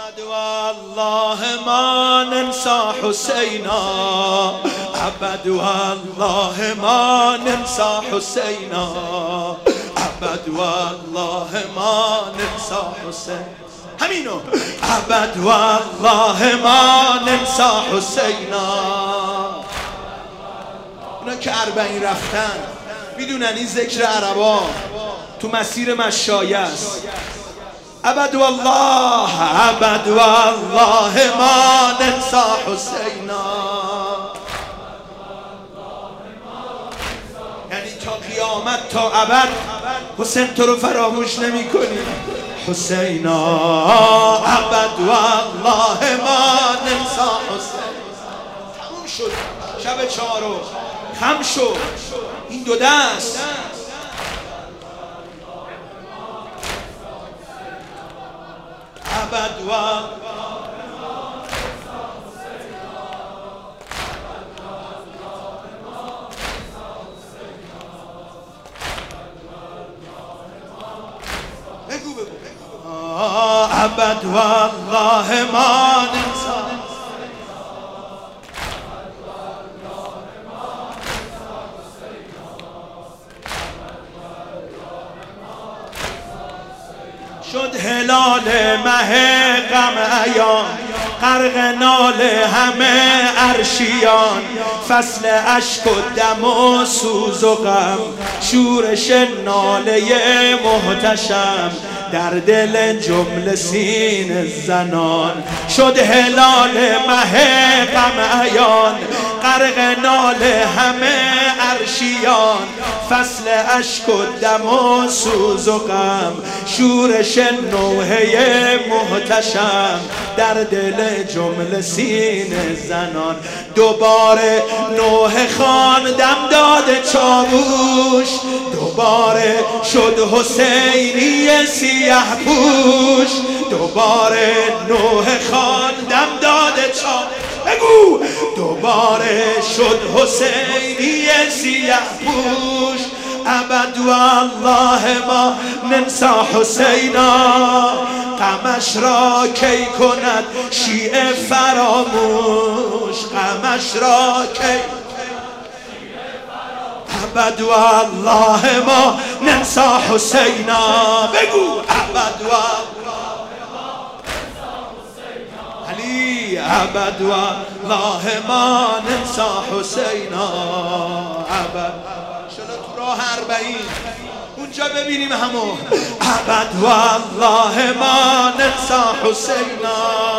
ابد والله ما ننسى حسينا، ابد والله ما ننسى حسينا، ابد والله ما ننسى حسين. همینو ابد والله ما ننسى حسینا. اونا که 40 رفتن میدونن این ذکر عربا تو مسیر مشایه است. ابد والله ابد والله ما ننسى حسینا، یعنی تا قیامت تا ابد حسین تو رو فراموش نمی کنیم. حسینا ابد والله ما ننسى حسین. تموم شد شب 4 خم شد این دو دست. ابد والله ابد والله ما ننسى. شد هلال مه غم عیان، غرق ناله همه عرشیان، فصل اشک و دم و سوز و غم، شورش ناله محتشم در دل جمله سین زنان. شد هلال مه غم عیان، غرق ناله همه عرشیان، فصل اشک و دم و سوز و غم، شورش نوحه محتشم در دل جمله سین زنان. دوباره نوح خان دم داد چاووش، دوباره شد حسینی سیاه پوش، دوباره نوح خان دم داد چاووش، بگو دوباره شد حسینی سیاه پوش. ابد والله ما ننسى حسینا، غمش را کی کند شیعه فراموش، غمش را کی. ابد والله ما ننسى حسینا، بگو ابد والله ما ننسى حسینا. علی ابد والله ما ننسى حسینا. ابد راه 40 اونجا ببینیم همو. ابد والله ما ننسى حسینا.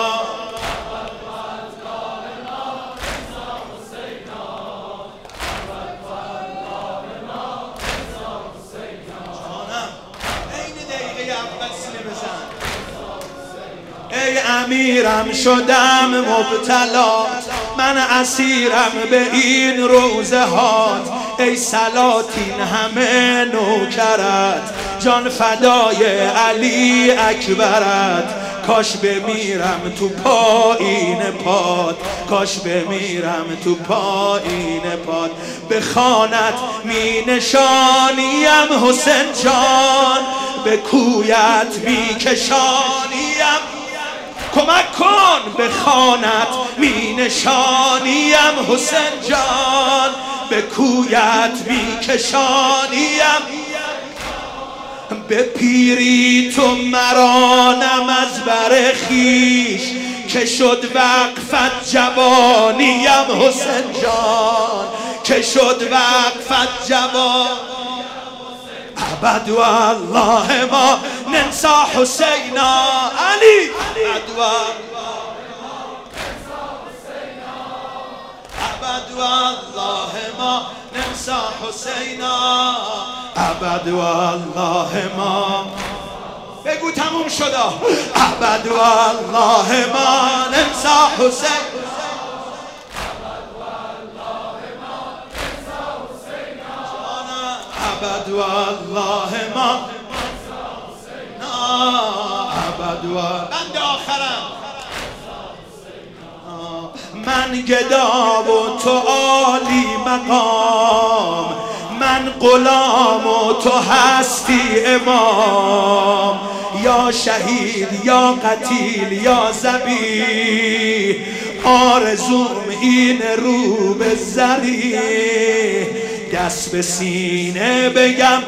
ای امیرم شدم مبتلا، من اسیرم به این روزه هات، ای سلاطین همه نوکرت، جان فدای علی اکبرت، کاش بمیرم تو پایین پات، کاش بمیرم تو پایین پات. به خانت می نشانیم حسین جان، به کویت می کشانیم، کمک کن. به خانت می نشانیم حسین جان، به کویت می کشانیم. به پیری تو مرانم از بر خویش، که شد وقفت جوانیم حسین جان، که شد وقفت جوان. ابد والله ما ننسى حسینا. علی ابد والله ما ننسى حسینا. ابد والله ما، بگو تموم شده. ابد والله ما ننسى حسین. ابد والله ما ابد والله. بند آخرم. من گدا و تو عالی مقام، من غلام و تو هستی امام، یا شهید یا قتیل یا ذبیح، آرزوم این رو به زری، دست به سینه بگم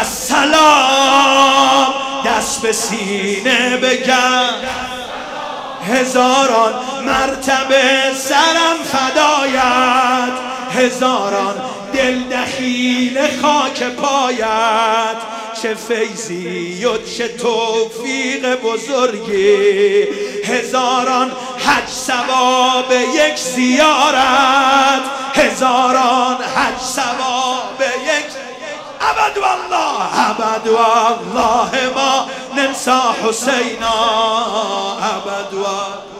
السلام، دست به سینه بگم هزاران مرتبه سرم فدایت، هزاران دل دخیل خاک پایت، چه فیضی و چه توفیق بزرگی، هزاران حج ثواب یک زیارت، هزاران حج ثواب یک ابد والله، ابد والله ما ننسى حسینا، ابد والله.